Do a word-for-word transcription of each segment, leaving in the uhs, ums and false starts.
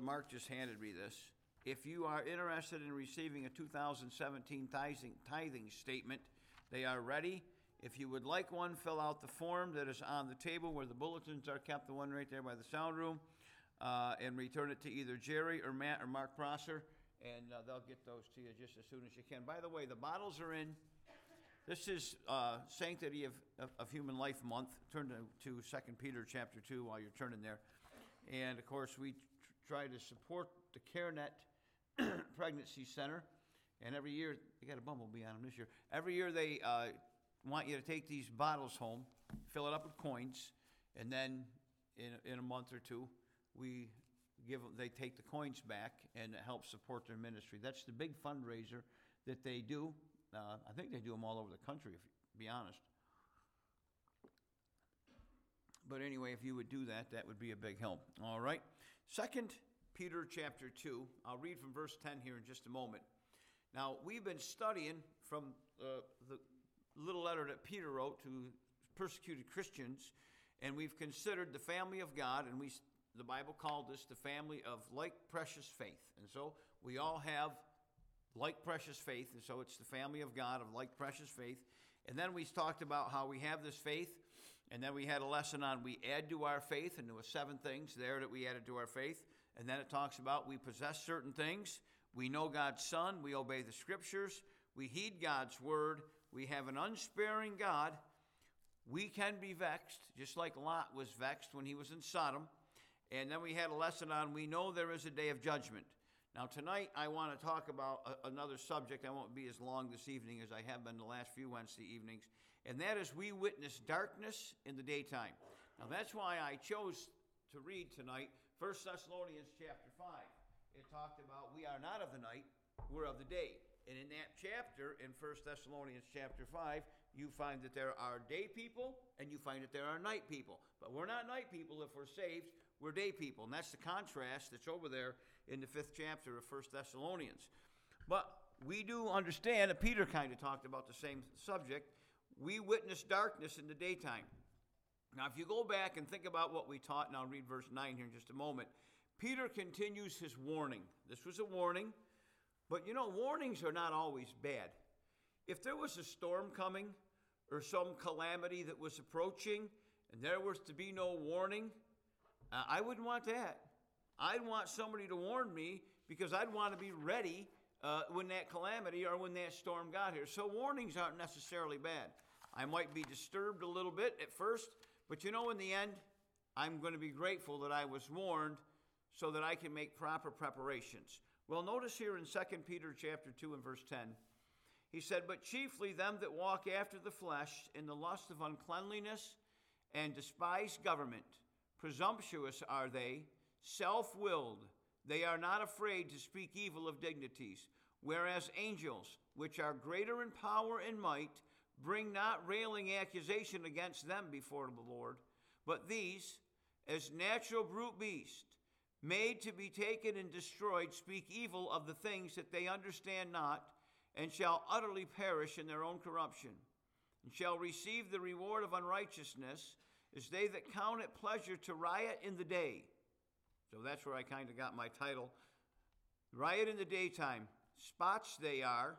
Mark just handed me this. If you are interested in receiving a two thousand seventeen tithing, tithing statement, they are ready. If you would like one, fill out the form that is on the table where the bulletins are kept, the one right there by the sound room, uh, and return it to either Jerry or Matt or Mark Prosser, and uh, they'll get those to you just as soon as you can. By the way, the bottles are in. This is uh, Sanctity of, of, of Human Life Month. Turn to, to Second Peter chapter two while you're turning there. And, of course, we tr- try to support the CareNet Pregnancy Center. And every year, they got a bumblebee on them this year. Every year they uh, want you to take these bottles home, fill it up with coins, and then in, in a month or two, we give them, they take the coins back, and it helps support their ministry. That's the big fundraiser that they do. Uh, I think they do them all over the country, if you be honest. But anyway, if you would do that, that would be a big help. All right. Second Peter chapter two. I'll read from verse ten here in just a moment. Now, we've been studying from uh, the little letter that Peter wrote to persecuted Christians, and we've considered the family of God, and we the Bible called this the family of like precious faith. And so we all have like precious faith, and so it's the family of God of like precious faith. And then we talked about how we have this faith, and then we had a lesson on we add to our faith, and there were seven things there that we added to our faith. And then it talks about we possess certain things, we know God's Son, we obey the Scriptures, we heed God's Word, we have an unsparing God, we can be vexed, just like Lot was vexed when he was in Sodom. And then we had a lesson on we know there is a day of judgment. Now, tonight, I want to talk about a, another subject. I won't be as long this evening as I have been the last few Wednesday evenings, and that is we witness darkness in the daytime. Now, that's why I chose to read tonight First Thessalonians chapter five. It talked about we are not of the night, we're of the day. And in that chapter, in First Thessalonians chapter five, you find that there are day people, and you find that there are night people. But we're not night people if we're saved. We're day people, and that's the contrast that's over there in the fifth chapter of First Thessalonians. But we do understand that Peter kind of talked about the same subject. We witness darkness in the daytime. Now, if you go back and think about what we taught, and I'll read verse nine here in just a moment, Peter continues his warning. This was a warning, but you know, warnings are not always bad. If there was a storm coming or some calamity that was approaching, and there was to be no warning, Uh, I wouldn't want that. I'd want somebody to warn me because I'd want to be ready uh, when that calamity or when that storm got here. So warnings aren't necessarily bad. I might be disturbed a little bit at first, but you know, in the end, I'm going to be grateful that I was warned so that I can make proper preparations. Well, notice here in Second Peter chapter two and verse ten, he said, "But chiefly them that walk after the flesh in the lust of uncleanliness and despise government. Presumptuous are they, self-willed. They are not afraid to speak evil of dignities. Whereas angels, which are greater in power and might, bring not railing accusation against them before the Lord. But these, as natural brute beasts, made to be taken and destroyed, speak evil of the things that they understand not, and shall utterly perish in their own corruption, and shall receive the reward of unrighteousness, as they that count it pleasure to riot in the day." So that's where I kind of got my title. Riot in the daytime. Spots they are,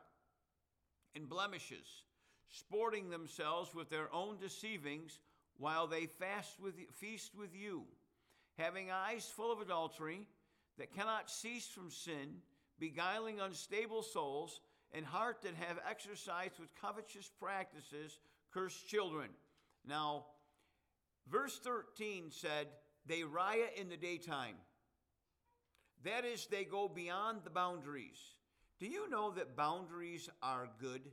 and blemishes, sporting themselves with their own deceivings, while they fast with, feast with you, having eyes full of adultery, that cannot cease from sin, beguiling unstable souls, and heart that have exercised with covetous practices, cursed children. Now, verse thirteen said, they riot in the daytime. That is, they go beyond the boundaries. Do you know that boundaries are good?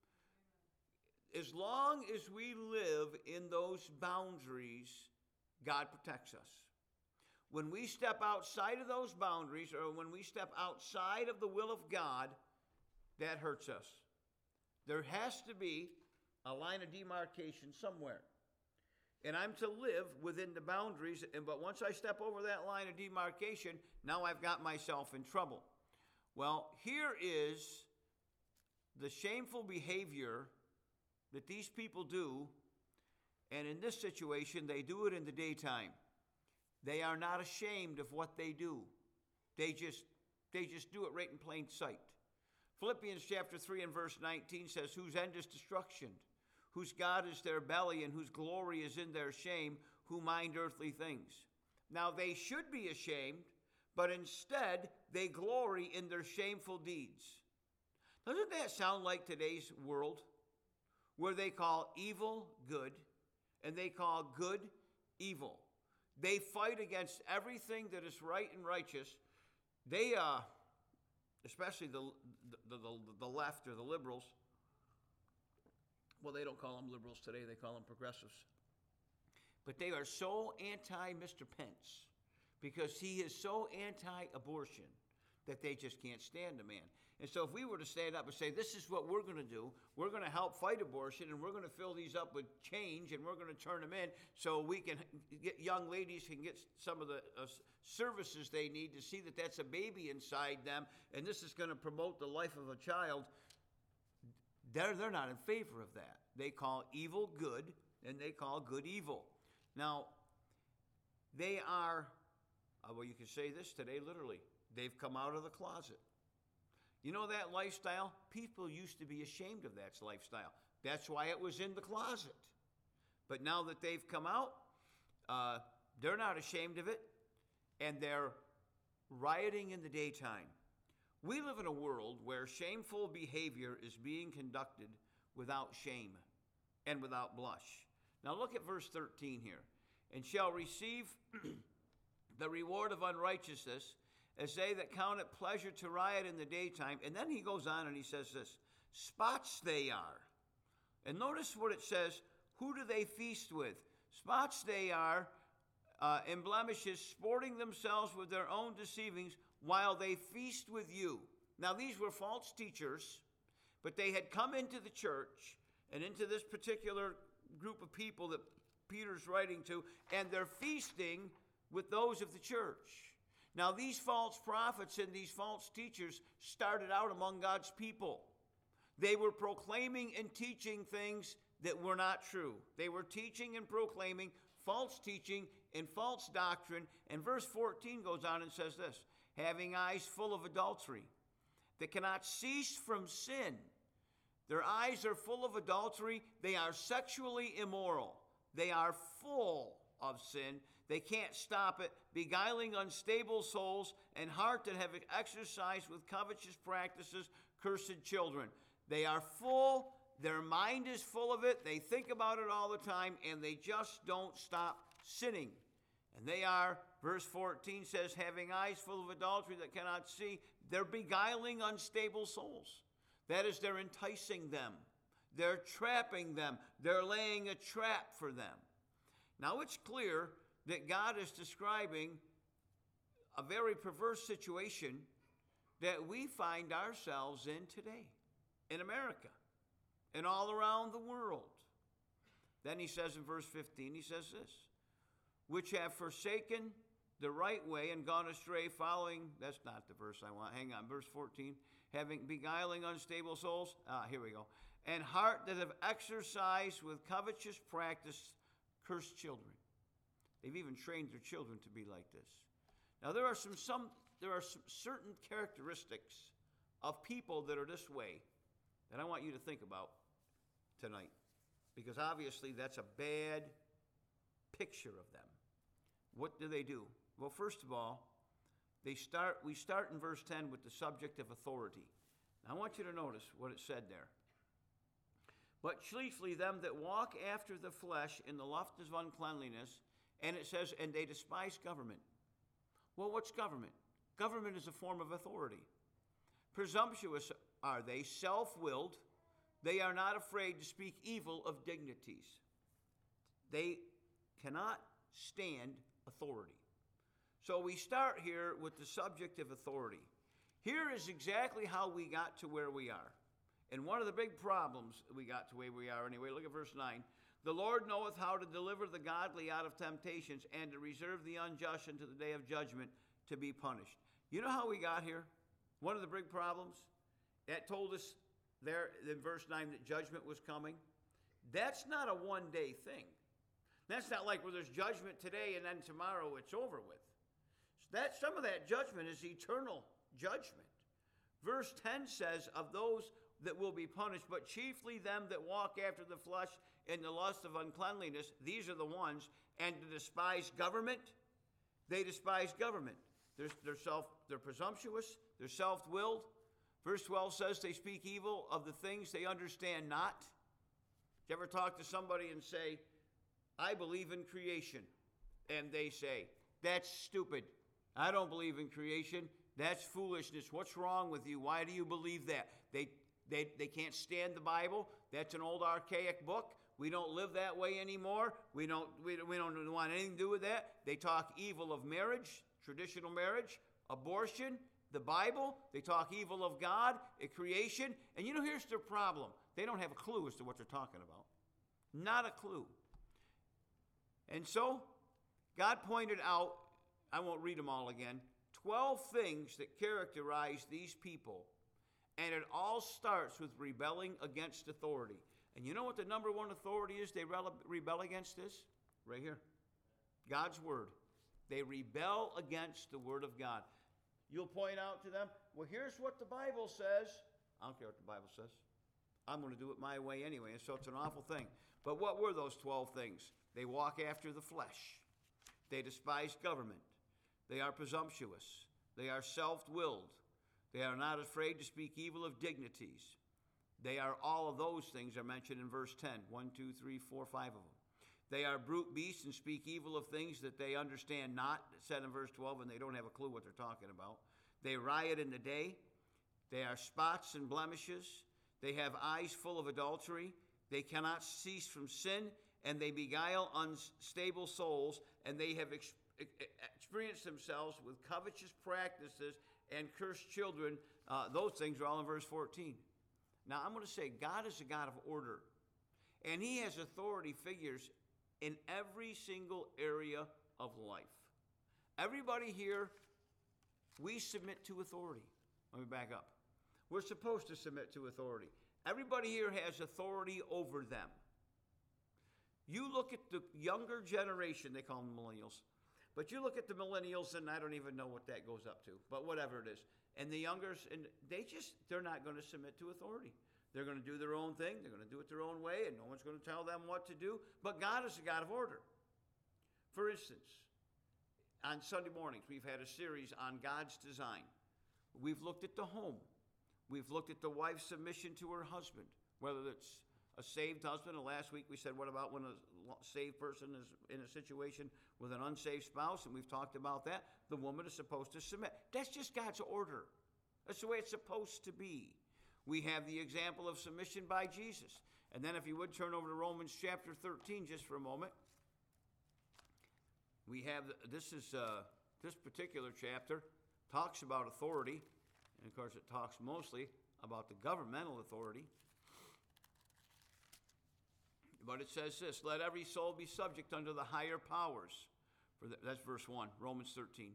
As long as we live in those boundaries, God protects us. When we step outside of those boundaries, or when we step outside of the will of God, that hurts us. There has to be a line of demarcation somewhere. And I'm to live within the boundaries, and but once I step over that line of demarcation, now I've got myself in trouble. Well, here is the shameful behavior that these people do, and in this situation, they do it in the daytime. They are not ashamed of what they do. They just, they just do it right in plain sight. Philippians chapter three and verse nineteen says, whose end is destruction, whose God is their belly, and whose glory is in their shame, who mind earthly things. Now they should be ashamed, but instead they glory in their shameful deeds. Doesn't that sound like today's world, where they call evil good, and they call good evil? They fight against everything that is right and righteous. They, uh, especially the, the, the, the left or the liberals, well, they don't call them liberals today, they call them progressives. But they are so anti-Mister Pence because he is so anti-abortion that they just can't stand the man. And so if we were to stand up and say, this is what we're going to do, we're going to help fight abortion, and we're going to fill these up with change, and we're going to turn them in so we can get young ladies can get some of the uh, services they need to see that that's a baby inside them, and this is going to promote the life of a child, they're, they're not in favor of that. They call evil good, and they call good evil. Now, they are, uh, well, you can say this today literally, they've come out of the closet. You know that lifestyle? People used to be ashamed of that lifestyle. That's why it was in the closet. But now that they've come out, uh, they're not ashamed of it, and they're rioting in the daytime. We live in a world where shameful behavior is being conducted without shame and without blush. Now look at verse thirteen here. And shall receive the reward of unrighteousness, as they that count it pleasure to riot in the daytime. And then he goes on and he says this, spots they are. And notice what it says, who do they feast with? Spots they are, uh, and blemishes, sporting themselves with their own deceivings, while they feast with you. Now these were false teachers, but they had come into the church and into this particular group of people that Peter's writing to, and they're feasting with those of the church. Now, these false prophets and these false teachers started out among God's people. They were proclaiming and teaching things that were not true. They were teaching and proclaiming false teaching and false doctrine. And verse fourteen goes on and says this, having eyes full of adultery, that cannot cease from sin. Their eyes are full of adultery. They are sexually immoral. They are full of sin. They can't stop it, beguiling unstable souls, and heart that have exercised with covetous practices, cursed children. They are full, their mind is full of it, they think about it all the time, and they just don't stop sinning. And they are, verse fourteen says, having eyes full of adultery that cannot see, they're beguiling unstable souls. That is, they're enticing them. They're trapping them. They're laying a trap for them. Now it's clear that God is describing a very perverse situation that we find ourselves in today, in America, and all around the world. Then he says in verse fifteen, he says this, which have forsaken the right way and gone astray, following, that's not the verse I want, hang on, verse fourteen, having beguiling unstable souls, ah, here we go, and heart that have exercised with covetous practice, cursed children. They've even trained their children to be like this. Now there are some, some there are some certain characteristics of people that are this way that I want you to think about tonight, because obviously that's a bad picture of them. What do they do? Well, first of all, they start. We start in verse ten with the subject of authority. Now I want you to notice what it said there. But chiefly them that walk after the flesh in the lust of uncleanliness, and it says, and they despise government. Well, what's government? Government is a form of authority. Presumptuous are they, self-willed. They are not afraid to speak evil of dignities. They cannot stand authority. So we start here with the subject of authority. Here is exactly how we got to where we are. And one of the big problems we got to where we are anyway, look at verse nine. The Lord knoweth how to deliver the godly out of temptations, and to reserve the unjust unto the day of judgment to be punished. You know how we got here? One of the big problems that told us there in verse nine that judgment was coming. That's not a one-day thing. That's not like, well, there's judgment today and then tomorrow it's over with. That some of that judgment is eternal judgment. Verse ten says, of those that will be punished, but chiefly them that walk after the flesh in the lust of uncleanliness, these are the ones, and to despise government, they despise government. They're, they're, self, they're presumptuous, they're self-willed. Verse twelve says they speak evil of the things they understand not. Did you ever talk to somebody and say, I believe in creation? And they say, that's stupid. I don't believe in creation. That's foolishness. What's wrong with you? Why do you believe that? They, they, they can't stand the Bible. That's an old archaic book. We don't live that way anymore. We don't, we, we don't want anything to do with that. They talk evil of marriage, traditional marriage, abortion, the Bible. They talk evil of God, creation. And you know, here's their problem. They don't have a clue as to what they're talking about. Not a clue. And so, God pointed out, I won't read them all again, twelve things that characterize these people. And it all starts with rebelling against authority. And you know what the number one authority is they rebel against this? Right here. God's word. They rebel against the word of God. You'll point out to them, well, here's what the Bible says. I don't care what the Bible says. I'm going to do it my way anyway, and so it's an awful thing. But what were those twelve things? They walk after the flesh. They despise government. They are presumptuous. They are self-willed. They are not afraid to speak evil of dignities. They are all of those things are mentioned in verse ten. One, two, three, four, five of them. They are brute beasts and speak evil of things that they understand not, said in verse twelve, and they don't have a clue what they're talking about. They riot in the day. They are spots and blemishes. They have eyes full of adultery. They cannot cease from sin, and they beguile unstable souls, and they have ex- experienced themselves with covetous practices and cursed children. Uh, those things are all in verse fourteen. Now, I'm going to say God is a God of order, and he has authority figures in every single area of life. Everybody here, we submit to authority. Let me back up. We're supposed to submit to authority. Everybody here has authority over them. You look at the younger generation, they call them millennials, but you look at the millennials, and I don't even know what that goes up to, but whatever it is. And the youngers, and they just, they're not going to submit to authority. They're going to do their own thing. They're going to do it their own way, and no one's going to tell them what to do. But God is a God of order. For instance, on Sunday mornings, we've had a series on God's design. We've looked at the home. We've looked at the wife's submission to her husband, whether it's a saved husband, and last week we said, what about when a saved person is in a situation with an unsaved spouse, and we've talked about that. The woman is supposed to submit. That's just God's order. That's the way it's supposed to be. We have the example of submission by Jesus. And then if you would turn over to Romans chapter thirteen just for a moment. We have, this is, uh, this particular chapter talks about authority. And of course it talks mostly about the governmental authority. But it says this, let every soul be subject unto the higher powers. For the, that's verse one, Romans thirteen.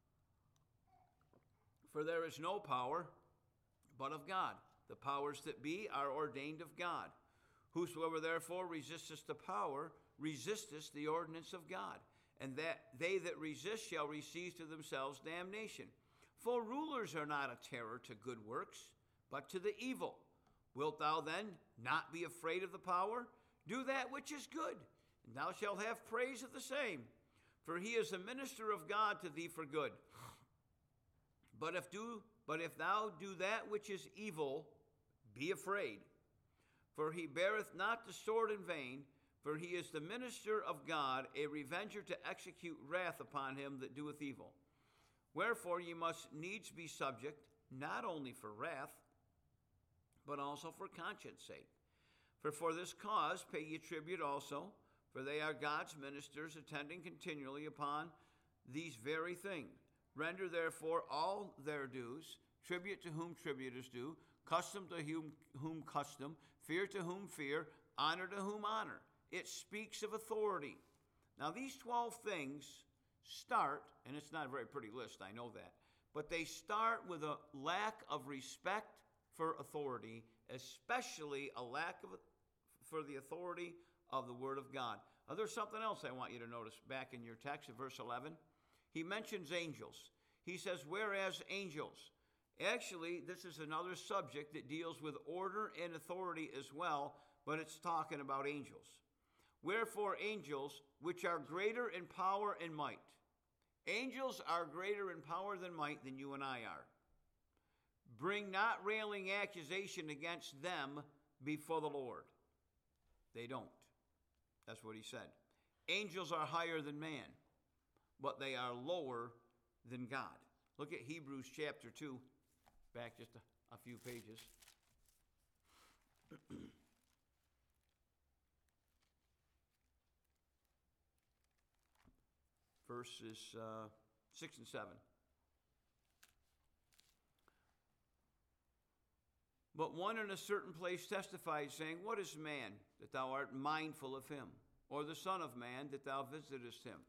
For there is no power but of God. The powers that be are ordained of God. Whosoever therefore resisteth the power, resisteth the ordinance of God. And that they that resist shall receive to themselves damnation. For rulers are not a terror to good works, but to the evil. Wilt thou then not be afraid of the power? Do that which is good, and thou shalt have praise of the same. For he is a minister of God to thee for good. But if do, but if thou do that which is evil, be afraid. For he beareth not the sword in vain, for he is the minister of God, a revenger to execute wrath upon him that doeth evil. Wherefore ye must needs be subject, not only for wrath, but also for conscience sake. For for this cause pay ye tribute also, for they are God's ministers, attending continually upon these very things. Render therefore all their dues, tribute to whom tribute is due, custom to whom, whom custom, fear to whom fear, honor to whom honor. It speaks of authority. Now these twelve things start, and it's not a very pretty list, I know that, but they start with a lack of respect for authority, especially a lack of for the authority of the Word of God. Now, there's something else I want you to notice back in your text in verse eleven. He mentions angels. He says, whereas angels. Actually, this is another subject that deals with order and authority as well, but it's talking about angels. Wherefore angels, which are greater in power and might. Angels are greater in power than might than you and I are. Bring not railing accusation against them before the Lord. They don't. That's what he said. Angels are higher than man, but they are lower than God. Look at Hebrews chapter two, back just a, a few pages. Verses uh, six and seven. But one in a certain place testified, saying, what is man, that thou art mindful of him? Or the son of man, that thou visitest him?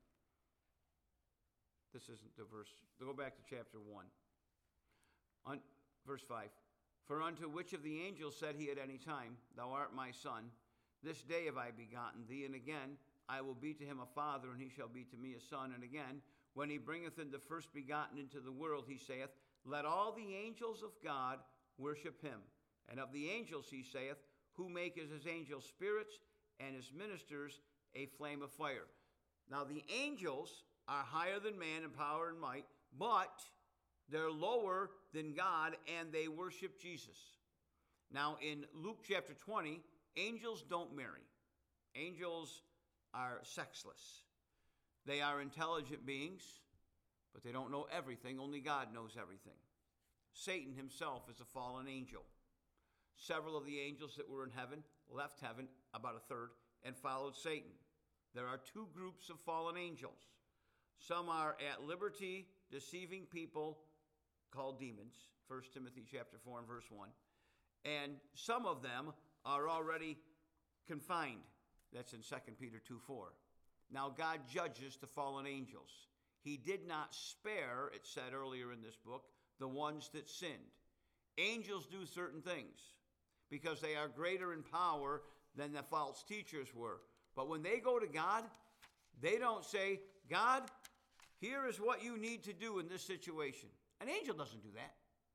This isn't the verse. Go back to chapter one. On, verse five. For unto which of the angels said he at any time, thou art my son, this day have I begotten thee, and again I will be to him a father, and he shall be to me a son. And again, when he bringeth in the first begotten into the world, he saith, let all the angels of God worship him. And of the angels he saith, who maketh his angels spirits, and his ministers a flame of fire. Now the angels are higher than man in power and might, but they're lower than God, and they worship Jesus. Now in Luke chapter twenty, angels don't marry. Angels are sexless. They are intelligent beings, but they don't know everything. Only God knows everything. Satan himself is a fallen angel. Several of the angels that were in heaven left heaven, about a third, and followed Satan. There are two groups of fallen angels. Some are at liberty, deceiving people, called demons, First Timothy chapter four and verse one. And some of them are already confined. That's in Second Peter two four. Now God judges the fallen angels. He did not spare, it said earlier in this book, the ones that sinned. Angels do certain things because they are greater in power than the false teachers were. But when they go to God, they don't say, God, here is what you need to do in this situation. An angel doesn't do that.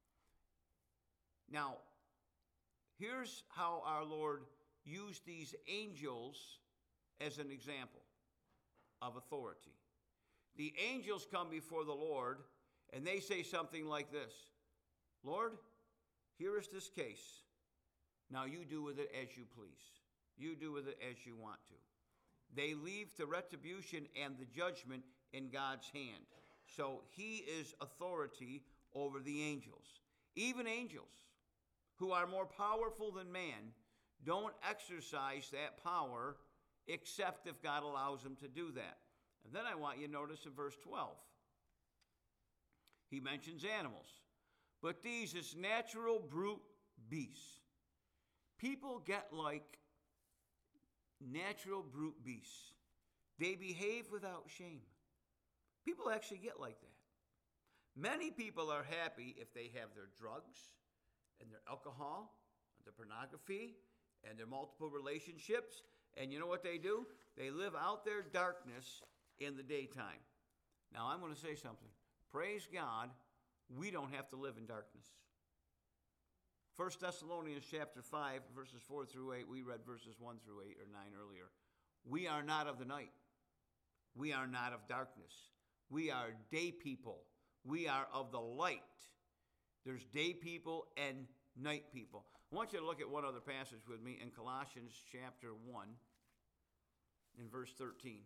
Now, here's how our Lord used these angels as an example of authority. The angels come before the Lord, and they say something like this, Lord, here is this case. Now you do with it as you please. You do with it as you want to. They leave the retribution and the judgment in God's hand. So he is authority over the angels. Even angels who are more powerful than man don't exercise that power except if God allows them to do that. And then I want you to notice in verse twelve. He mentions animals. But these is natural brute beasts. People get like natural brute beasts. They behave without shame. People actually get like that. Many people are happy if they have their drugs and their alcohol and their pornography and their multiple relationships. And you know what they do? They live out their darkness in the daytime. Now I'm going to say something. Praise God, we don't have to live in darkness. First Thessalonians chapter five, verses four through eight, we read verses one through eight or nine earlier. We are not of the night. We are not of darkness. We are day people. We are of the light. There's day people and night people. I want you to look at one other passage with me in Colossians chapter one, in verse thirteen.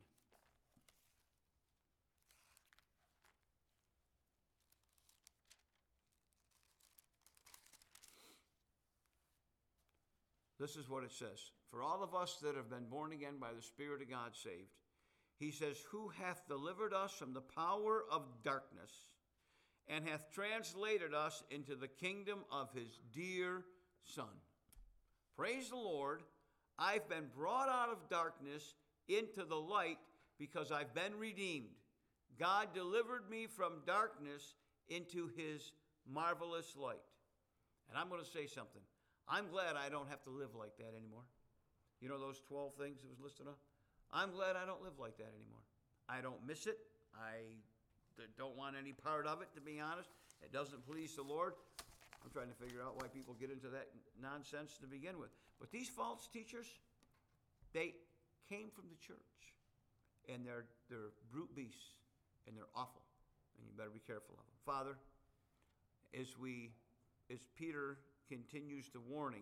This is what it says. For all of us that have been born again by the Spirit of God saved, he says, who hath delivered us from the power of darkness and hath translated us into the kingdom of his dear Son. Praise the Lord. I've been brought out of darkness into the light because I've been redeemed. God delivered me from darkness into his marvelous light. And I'm going to say something. I'm glad I don't have to live like that anymore. You know those twelve things that was listed on? I'm glad I don't live like that anymore. I don't miss it. I that don't want any part of it, to be honest. It doesn't please the Lord. I'm trying to figure out why people get into that nonsense to begin with. But these false teachers, they came from the church. And they're, they're brute beasts. And they're awful. And you better be careful of them. Father, as we, as Peter continues the warning,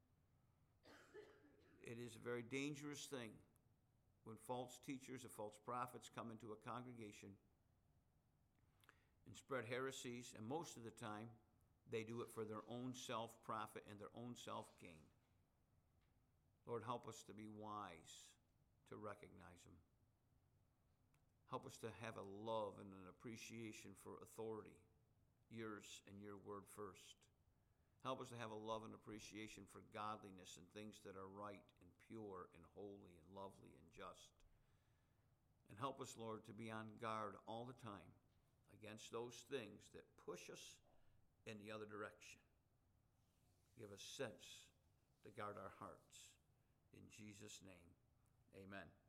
it is a very dangerous thing when false teachers or false prophets come into a congregation and spread heresies, and most of the time, they do it for their own self-profit and their own self-gain. Lord, help us to be wise to recognize them. Help us to have a love and an appreciation for authority, yours and your word first. Help us to have a love and appreciation for godliness and things that are right and pure and holy and lovely and just. And help us, Lord, to be on guard all the time against those things that push us in the other direction. Give us sense to guard our hearts. In Jesus' name, amen.